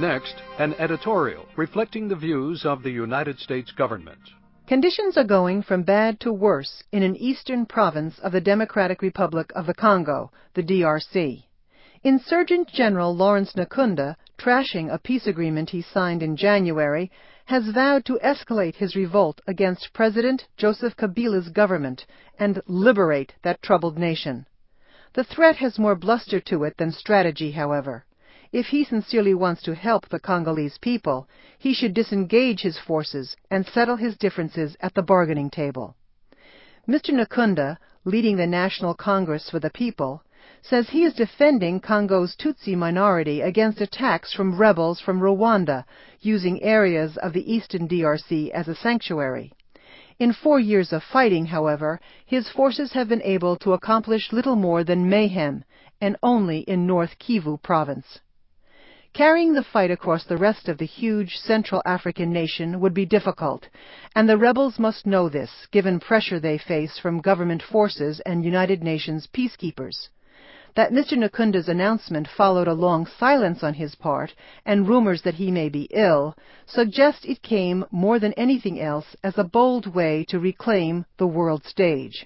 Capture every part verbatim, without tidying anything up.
Next, an editorial reflecting the views of the United States government. Conditions are going from bad to worse in an eastern province of the Democratic Republic of the Congo, the D R C. Insurgent General Lawrence Nkunda, trashing a peace agreement he signed in January, has vowed to escalate his revolt against President Joseph Kabila's government and liberate that troubled nation. The threat has more bluster to it than strategy, however. If he sincerely wants to help the Congolese people, he should disengage his forces and settle his differences at the bargaining table. Mister Nkunda, leading the National Congress for the People, says he is defending Congo's Tutsi minority against attacks from rebels from Rwanda, using areas of the eastern D R C as a sanctuary. In four years of fighting, however, his forces have been able to accomplish little more than mayhem, and only in North Kivu province. Carrying the fight across the rest of the huge Central African nation would be difficult, and the rebels must know this, given pressure they face from government forces and United Nations peacekeepers. That Mister Nkunda's announcement followed a long silence on his part, and rumors that he may be ill, suggest it came more than anything else as a bold way to reclaim the world stage.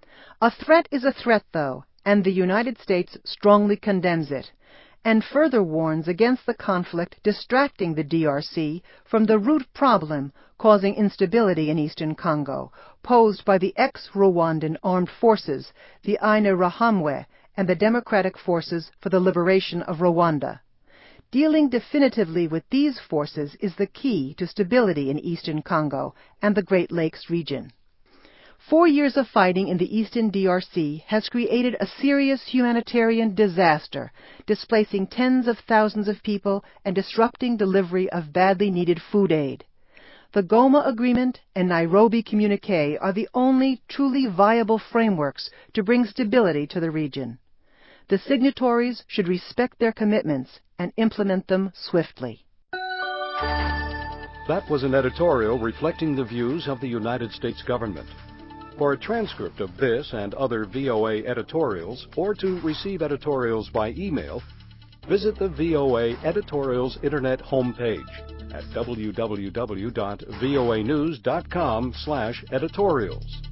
A threat is a threat, though, and the United States strongly condemns it, and further warns against the conflict distracting the D R C from the root problem causing instability in eastern Congo, posed by the ex-Rwandan armed forces, the Interahamwe, and the Democratic Forces for the Liberation of Rwanda. Dealing definitively with these forces is the key to stability in eastern Congo and the Great Lakes region. Four years of fighting in the eastern D R C has created a serious humanitarian disaster, displacing tens of thousands of people and disrupting delivery of badly needed food aid. The Goma Agreement and Nairobi Communique are the only truly viable frameworks to bring stability to the region. The signatories should respect their commitments and implement them swiftly. That was an editorial reflecting the views of the United States government. For a transcript of this and other V O A editorials, or to receive editorials by email, visit the V O A Editorials Internet homepage at w w w dot voa news dot com slash editorials.